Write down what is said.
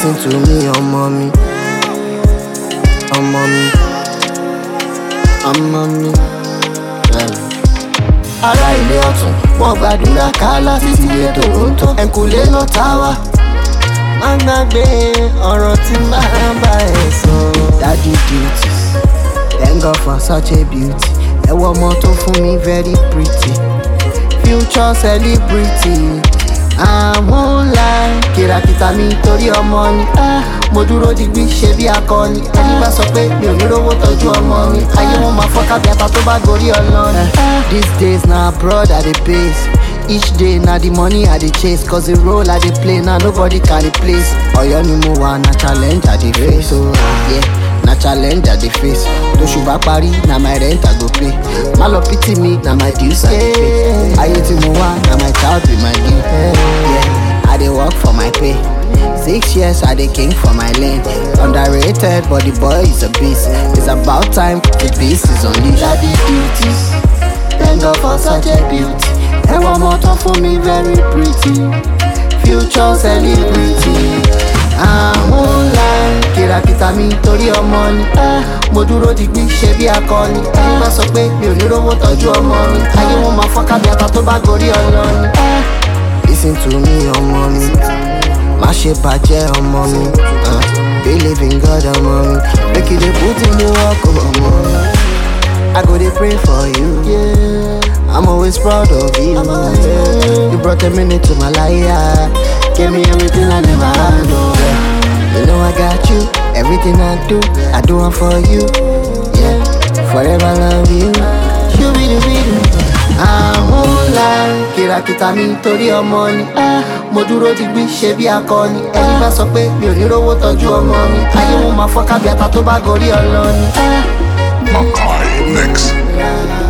Listen to me, mommy. Mommy. Mommy. Ará ilé ọ̀tún, wọ́n gbàdúrà kálá títí ètò òótọ́. Ẹ̀kúnlé lọ táwa. Má gbàgbé ọ̀rọ̀ tí máa bá ẹ sọ. Daddy duties, thank God for such a beauty. Ẹ wọ ọmọ tó fún mi very pretty. Future celebrity. Àwọn ńlá kìràkìtà mi torí ọmọ ni. Mo dúró digbí ṣe bí akọni. Ẹni bá sọ pé mi ò ní rówó tọ́jú ọmọ mi. Ayé wọn máa fọ́ká bí ata tó bá gorí ọlọ́ni. These days na abroad I dey base. Each day na the money I dey chase. Cause the role I dey play na nobody can replace. Ọ̀yọ́ ni mo wà na challenge I dey face. So yeah, na challenge I dey face. Tóṣù bá parí na my rent I go pay. Má lọ pity me na my dues I dey pay. Ayé tí mo wà na my child be my game. Yeah, I dey work for my pay. 6 years I dey king for my lane. Underrated but the boy is a beast. It's about time the beast is unleashed. Daddy duties, thank God for such a beauty. Ẹwà ọmọ tó fún mi very pretty. Future celebrity. Àwọn ńlá kìràkìtà mi torí ọmọ ni. Mo dúró digbí ṣe bí akọni. Ẹni bá sọ pé mi ò ní rówó tọ́jú ọmọ mi. Ayé wọn máa fọ́ká bí ata tó bá gorí ọlọ́ni. Listen to me, ọmọ mi. Má ṣe bàjẹ́ ọmọ mi. Believe in God, ọmọ mi. Make you dey put in the work, ọmọ mi. I go dey pray for you. Yeah. I'm always proud of you. Yeah. You brought a minute to my life. Gave me everything I never had. Oh. Yeah. You know I got you. Everything I do it for you. Yeah. Forever love you. You be the video. Àwọn ńlá kìràkìtà mi torí ọmọ ni. Mo dúró digbí ṣe bí akọni. Ẹni bá sọ pé mi ò ní rówó tọ́jú ọmọ mi. Ayé wọn máa fọ́ká bí ata tó bá gorí ọlọ́ni. Makai Mix.